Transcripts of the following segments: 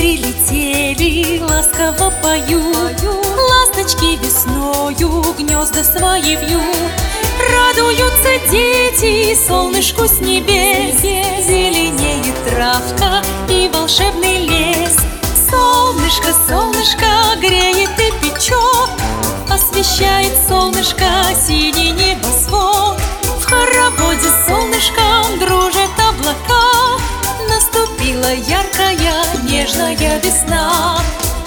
прилетели, ласково поют. Ласточки весною гнезда свои вьют. Радуются дети солнышку с небес. Зеленеет травка и волшебный лес. Солнышко, солнышко греет и печет. Освещает солнышко синий небосвод. В хороводе с солнышком дружат облака. Наступила яркая, нежная весна.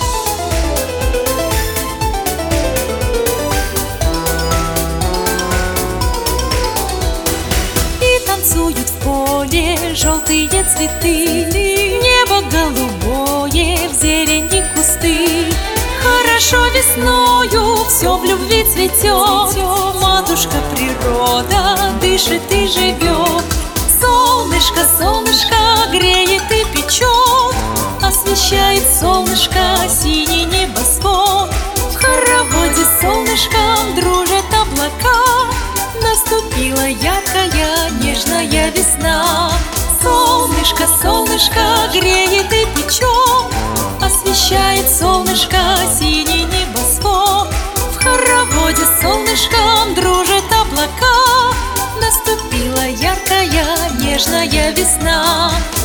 И танцуют в поле желтые цветы. Небо голубое, в зелени кусты. Хорошо весною все в любви цветет. Матушка природа дышит и живет. Солнышко, солнышко греет и печет. Освещает солнышко синий небосвод. В хороводе с солнышком дружат облака. Наступила яркая, нежная весна. Солнышко, солнышко греет и печет. Освещает солнышко синий небосвод. В хороводе с солнышком дружат облака. Наступила яркая, нежная весна.